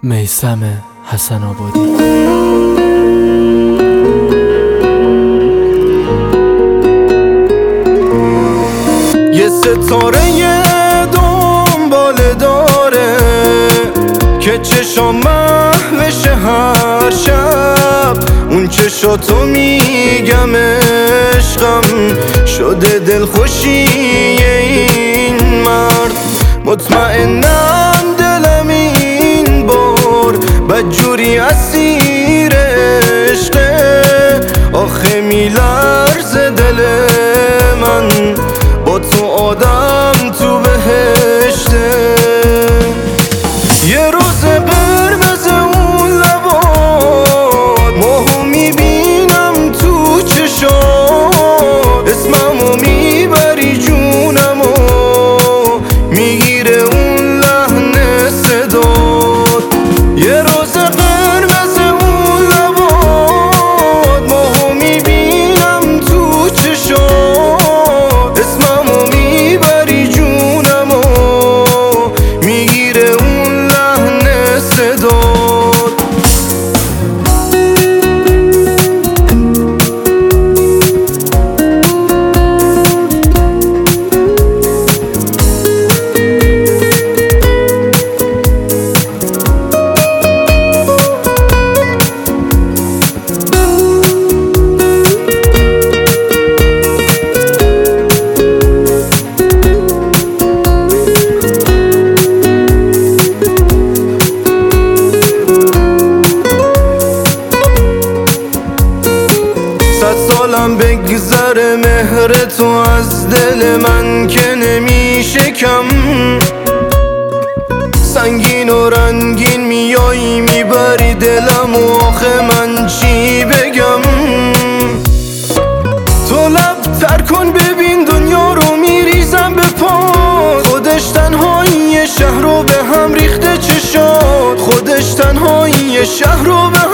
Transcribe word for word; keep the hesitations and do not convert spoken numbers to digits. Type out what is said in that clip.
میثم حسن آبادی. یه ستاره دنبال داره که چشام محوش هر شب. اون چشاتو میگم عشقم شده دلخوشی این مرد. مطمئنم دلم این بار بدجوری اسیر عشقه. آخه میلرزه دل من با تو آدم تو بهشته. یه روز قرمز اون لبات ماهو میبینم تو چشات. اسممو میبری جونمو میگیره اون لحن صدات. یه روز قرمز اون لبات ماهو میبینم تو چشات. اسممو میبری جونمو میگیره اون لحن صدات. صد سالم بگذره مهر تو از دل من که نمیشه کم. سنگین و رنگین میایی میبری دلم و آخه من چی بگم. تو لب تر کن ببین دنیا رو میریزم به پات. خودش تنهایی شهر رو به هم ریخته چشات. خودش تنهایی شهر رو به